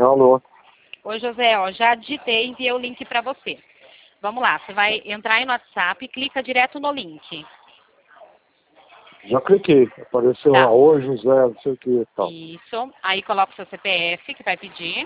Alô? Oi, José, ó, já digitei e enviei o link para você. Vamos lá, você vai entrar aí no WhatsApp e clica direto no link. Já cliquei. Apareceu Tá. lá, oi José, não sei o que e tal. Isso. Aí coloca o seu CPF, que vai pedir.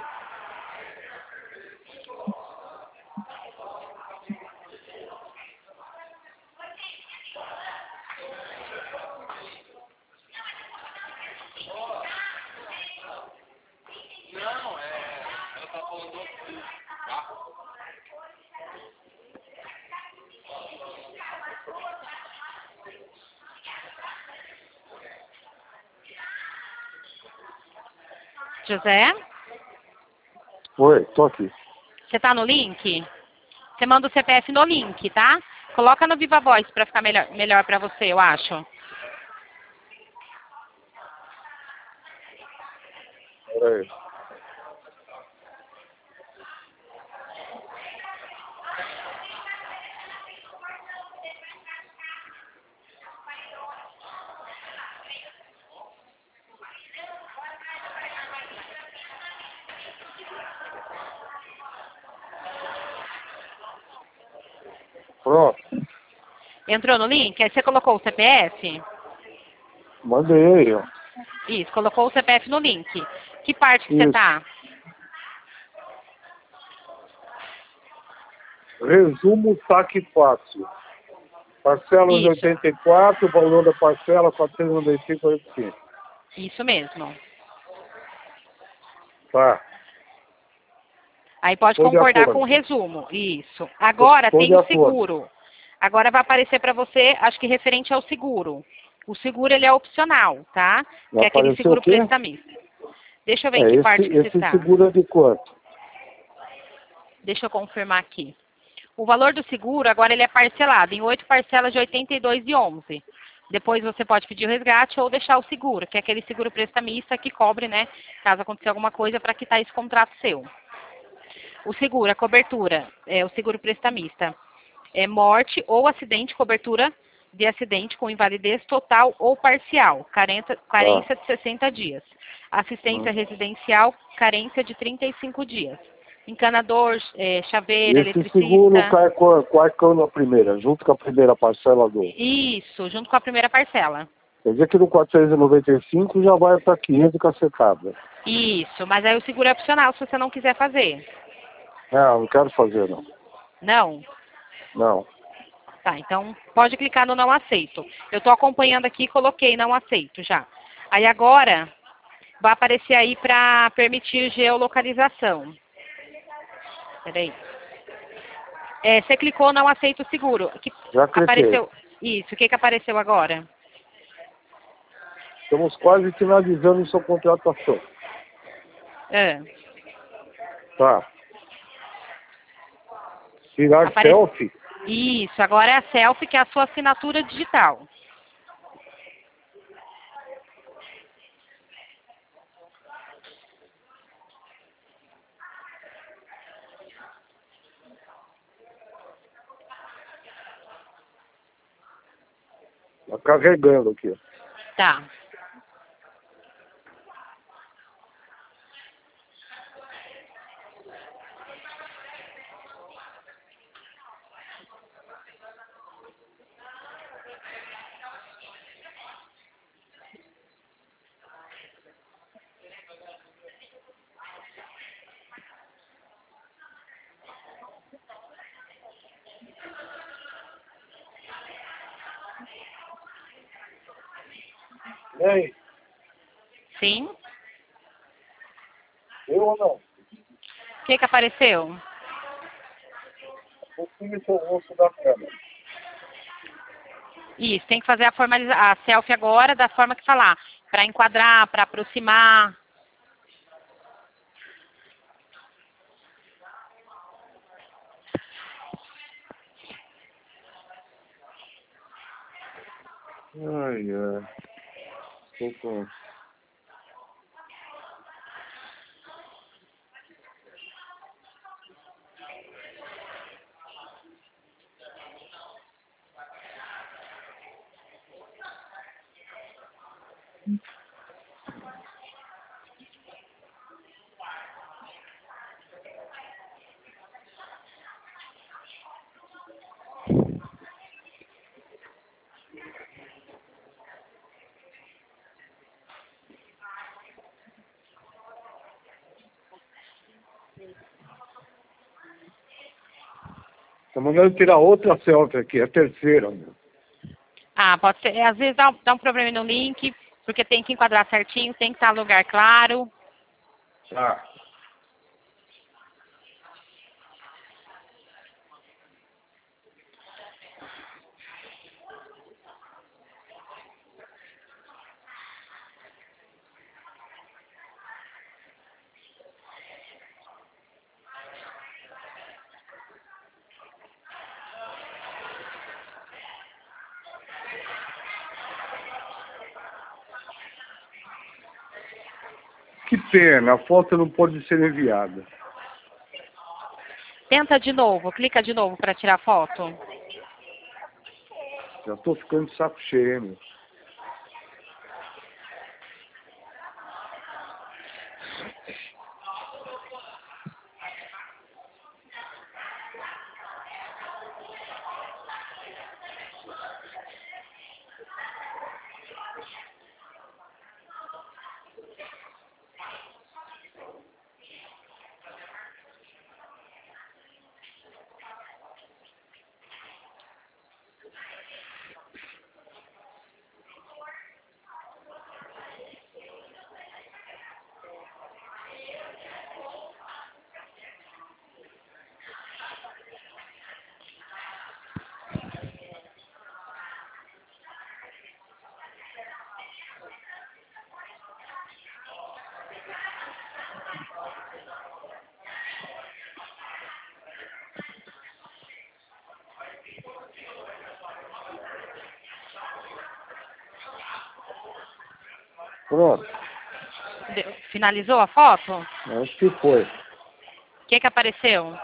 José, Oi, tô aqui. você tá no link? Você manda o CPF no link, tá? Coloca no Viva Voz para ficar melhor para você, eu acho. Peraí. Pronto, Entrou no link? Aí você colocou o CPF? mandei, ó. Isso, colocou o CPF no link. Que parte que você Isso. tá? Resumo saque fácil. Parcela de Isso, 84, valor da parcela 495,85. isso mesmo. Tá. Aí pode Estou de concordar com acordo. o resumo. Isso. Agora Estou tem de o acordo. seguro. Agora vai aparecer para você, acho que referente ao seguro. O seguro ele é opcional, tá? Que é aquele Apareceu o seguro quê? prestamista. Deixa eu ver em É, que esse, parte que você esse está. seguro é de quanto? Deixa eu confirmar aqui. O valor do seguro agora ele é parcelado em 8 parcelas de 82,11. Depois você pode pedir o resgate ou deixar o seguro, que é aquele seguro prestamista que cobre, né, caso aconteça alguma coisa para quitar esse contrato seu. O seguro, a cobertura, é o seguro prestamista. É morte ou acidente, cobertura de acidente com invalidez total ou parcial, Tá. carência de 60 dias. Hum. Assistência residencial, carência de 35 dias. Encanador, chaveiro, Esse seguro eletricista. cai quando a primeira, junto com a primeira parcela do... Isso, junto com a primeira parcela. Quer dizer que no 495 já vai para 500 cacetada. Isso, mas aí o seguro é opcional se você não quiser fazer. Não quero fazer, não. Não? Não. Tá, então pode clicar no não aceito. Eu estou acompanhando aqui e coloquei não aceito já. Aí agora vai aparecer aí para permitir geolocalização. Peraí. Você clicou não aceito o seguro. Já cliquei. Apareceu. Isso, o que apareceu agora? Estamos quase finalizando sua contratação. É, Tá. Tirar apare... selfie? Isso, agora é a selfie, que é a sua assinatura digital. Tá carregando aqui. Tá. E aí? Sim. Eu ou não? O que apareceu? Confirme seu rosto da câmera. Isso, tem que fazer a selfie agora da forma que falar. Para enquadrar, para aproximar. Ai, ai. Tô com... Tô mandando tirar outra selfie aqui, a terceira, meu. Ah, pode ser. Às vezes dá um problema no link, porque tem que enquadrar certinho, tem que estar no lugar claro. Tá. Que pena, a foto não pode ser enviada. Tenta de novo, clica de novo para tirar foto. Já tô ficando de saco cheio, meu. Pronto, Finalizou a foto? acho que foi. O que apareceu?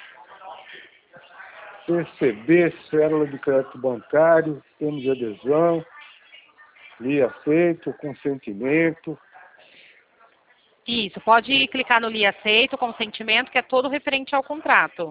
PCB, célula de crédito bancário, termos de adesão, li aceito, consentimento. Isso, pode clicar no li aceito, consentimento, que é todo referente ao contrato.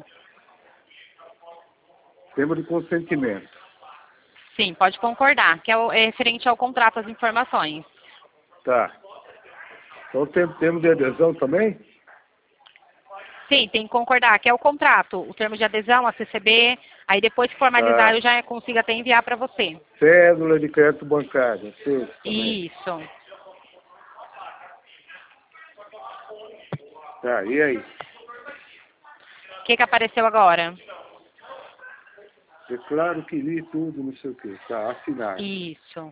Termo de consentimento. Sim, pode concordar, que é referente ao contrato, as informações. Tá. Então tem termo de adesão também? Sim, tem que concordar, que é o contrato, o termo de adesão, a CCB, aí depois que formalizar eu já consigo até enviar para você. Cédula de crédito bancário, aceito também. Isso. Tá, e aí? O que apareceu agora? Declaro que li tudo, não sei o quê. Tá, assinar. Isso.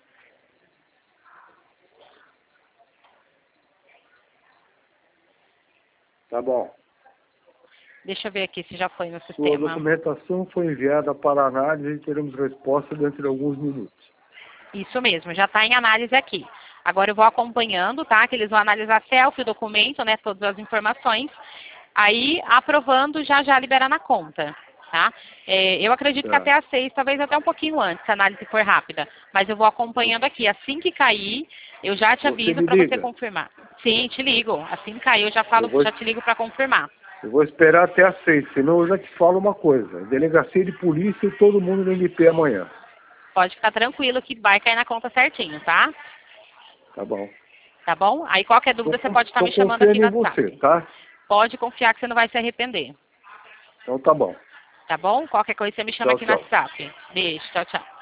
Tá bom. Deixa eu ver aqui se já foi no Sua sistema. documentação foi enviada para análise e teremos resposta dentro de alguns minutos. Isso mesmo, já está em análise aqui. Agora eu vou acompanhando, tá? Que eles vão analisar selfie, o documento, né? Todas as informações. Aí, aprovando, já libera na conta, tá? Eu acredito que até às 6, talvez até um pouquinho antes, se a análise for rápida. Mas eu vou acompanhando aqui. Assim que cair, eu já te aviso para você confirmar. Sim, te ligo. Assim que cair, eu já te ligo para confirmar. Eu vou esperar até às 6, senão eu já te falo uma coisa. Delegacia de polícia e todo mundo no MP amanhã. Pode ficar tranquilo que vai cair na conta certinho, tá? Tá bom. Tá bom? Aí qualquer dúvida você pode estar me chamando aqui no WhatsApp. Você, tá? Pode confiar que você não vai se arrepender. Então tá bom. Tá bom? Qualquer coisa você me chama aqui no WhatsApp. Beijo, tchau, tchau.